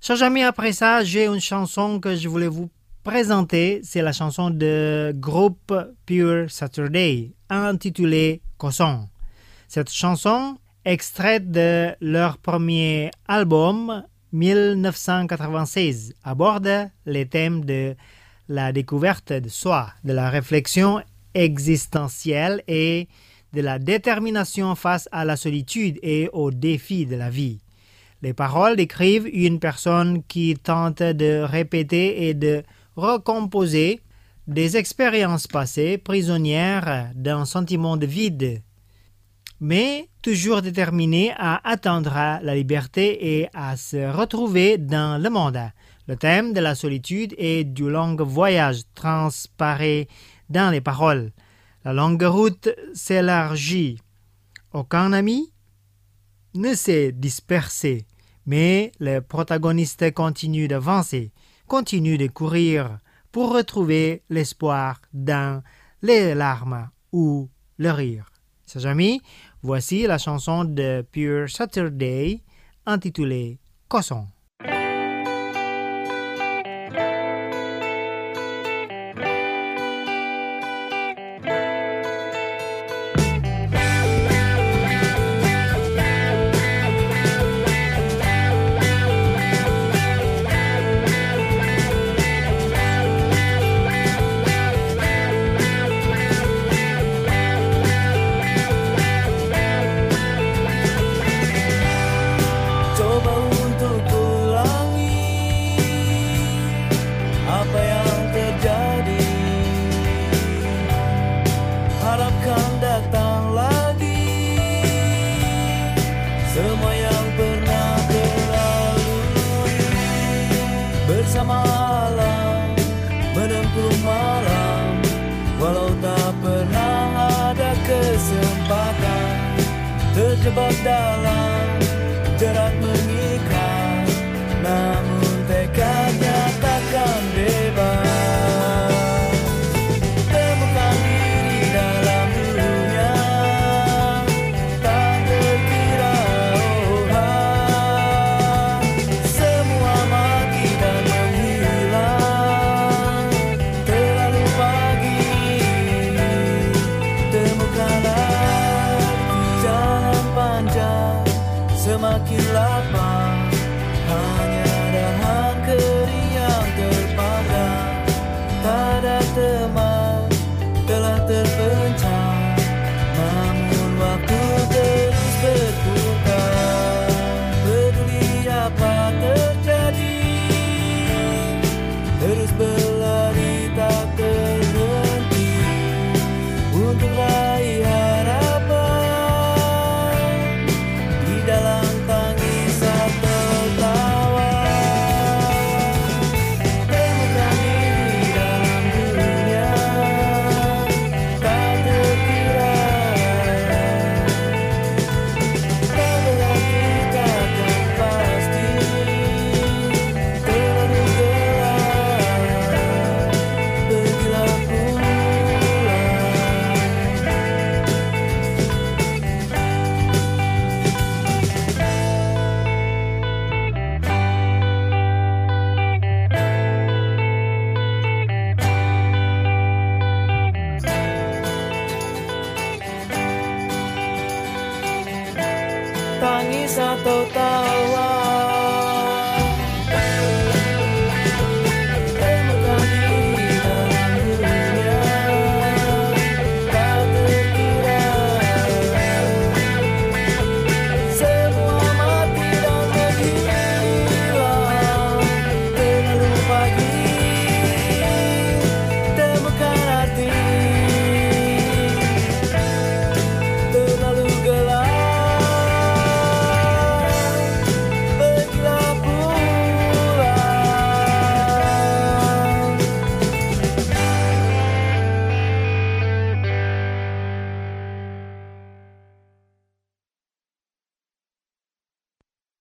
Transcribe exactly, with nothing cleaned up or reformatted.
Chers amis, après ça, j'ai une chanson que je voulais vous présenter. C'est la chanson de groupe Pure Saturday, intitulée Coson. Cette chanson, extraite de leur premier album dix-neuf cent quatre-vingt-seize, aborde les thèmes de la découverte de soi, de la réflexion existentielle et de la détermination face à la solitude et aux défis de la vie. Les paroles décrivent une personne qui tente de répéter et de recomposer des expériences passées prisonnières d'un sentiment de vide, mais toujours déterminée à atteindre la liberté et à se retrouver dans le monde. Le thème de la solitude et du long voyage transparaît dans les paroles. La longue route s'élargit. Aucun ami ne s'est dispersé, mais le protagoniste continue d'avancer, continue de courir pour retrouver l'espoir dans les larmes ou le rire. Chers amis, voici la chanson de Pure Saturday intitulée Coson. Terjebak dalam